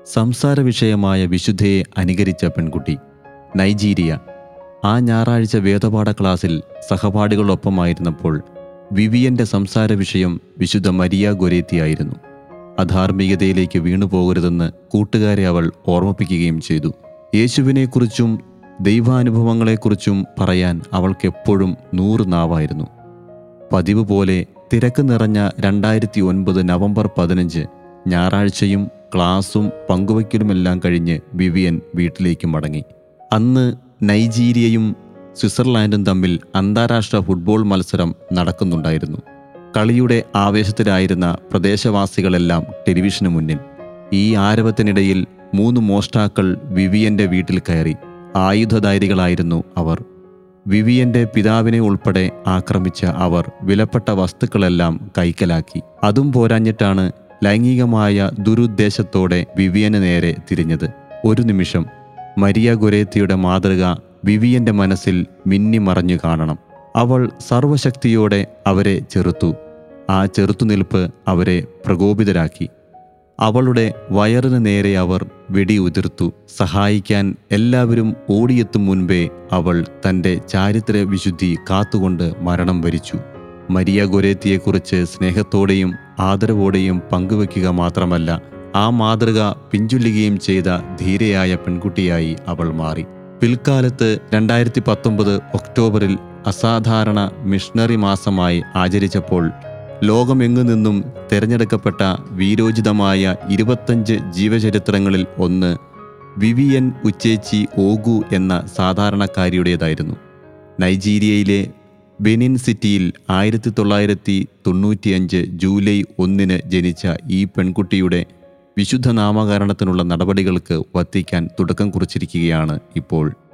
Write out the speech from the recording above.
സംസാര വിഷയമായ വിശുദ്ധയെ അനുകരിച്ച പെൺകുട്ടി. നൈജീരിയ. ആ ഞായറാഴ്ച വേദപാഠ ക്ലാസ്സിൽ സഹപാഠികളൊപ്പമായിരുന്നപ്പോൾ വിവിയൻ്റെ സംസാര വിഷയം വിശുദ്ധ മരിയ ഗൊരേത്തിയായിരുന്നു. അധാർമികതയിലേക്ക് വീണുപോകരുതെന്ന് കൂട്ടുകാരെ അവൾ ഓർമ്മിപ്പിക്കുകയും ചെയ്തു. യേശുവിനെക്കുറിച്ചും ദൈവാനുഭവങ്ങളെക്കുറിച്ചും പറയാൻ അവൾക്കെപ്പോഴും 100 നാവായിരുന്നു. പതിവ് പോലെ തിരക്ക് നിറഞ്ഞ 2009 നവംബർ 15 ഞായറാഴ്ചയും ക്ലാസും പങ്കുവയ്ക്കലുമെല്ലാം കഴിഞ്ഞ് വിവിയൻ വീട്ടിലേക്ക് മടങ്ങി. അന്ന് നൈജീരിയയും സ്വിറ്റ്സർലാൻഡും തമ്മിൽ അന്താരാഷ്ട്ര ഫുട്ബോൾ മത്സരം നടക്കുന്നുണ്ടായിരുന്നു. കളിയുടെ ആവേശത്തിലായിരുന്ന പ്രദേശവാസികളെല്ലാം ടെലിവിഷന് മുന്നിൽ. ഈ ആരവത്തിനിടയിൽ 3 മോഷ്ടാക്കൾ വിവിയൻ്റെ വീട്ടിൽ കയറി. ആയുധധാരികളായിരുന്നു അവർ. വിവിയൻ്റെ പിതാവിനെ ഉൾപ്പെടെ ആക്രമിച്ച അവർ വിലപ്പെട്ട വസ്തുക്കളെല്ലാം കൈക്കലാക്കി. അതും പോരാഞ്ഞിട്ടാണ് ലൈംഗികമായ ദുരുദ്ദേശത്തോടെ വിവിയന് നേരെ തിരിഞ്ഞത്. ഒരു നിമിഷം മരിയ ഗൊരേത്തിയുടെ മാതൃക വിവിയൻ്റെ മനസ്സിൽ മിന്നിമറഞ്ഞു കാണണം. അവൾ സർവശക്തിയോടെ അവരെ ചെറുത്തു. ആ ചെറുത്തുനിൽപ്പ് അവരെ പ്രകോപിതരാക്കി. അവളുടെ വയറിന് നേരെ അവർ വെടിയുതിർത്തു. സഹായിക്കാൻ എല്ലാവരും ഓടിയെത്തും മുൻപേ അവൾ തൻ്റെ ചാരിത്ര വിശുദ്ധി കാത്തുകൊണ്ട് മരണം വരിച്ചു. മരിയ ഗൊരേത്തിയെക്കുറിച്ച് സ്നേഹത്തോടെയും ആദരവോടെയും പങ്കുവയ്ക്കുക മാത്രമല്ല, ആ മാതൃക പിഞ്ചൊല്ലുകയും ചെയ്ത ധീരയായ പെൺകുട്ടിയായി അവൾ മാറി. പിൽക്കാലത്ത് 2019 ഒക്ടോബറിൽ അസാധാരണ മിഷണറി മാസമായി ആചരിച്ചപ്പോൾ ലോകമെങ്ങു നിന്നും തിരഞ്ഞെടുക്കപ്പെട്ട വീരോചിതമായ 25 ജീവചരിത്രങ്ങളിൽ ഒന്ന് വിവിയൻ ഉച്ചേച്ചി ഓഗു എന്ന സാധാരണക്കാരിയുടേതായിരുന്നു. നൈജീരിയയിലെ ബെനിൻ സിറ്റിയിൽ 1995 ജൂലൈ 1 ജനിച്ച ഈ പെൺകുട്ടിയുടെ വിശുദ്ധ നാമകരണത്തിനുള്ള നടപടികൾക്ക് വത്തിക്കാൻ തുടക്കം കുറിച്ചിരിക്കുകയാണ് ഇപ്പോൾ.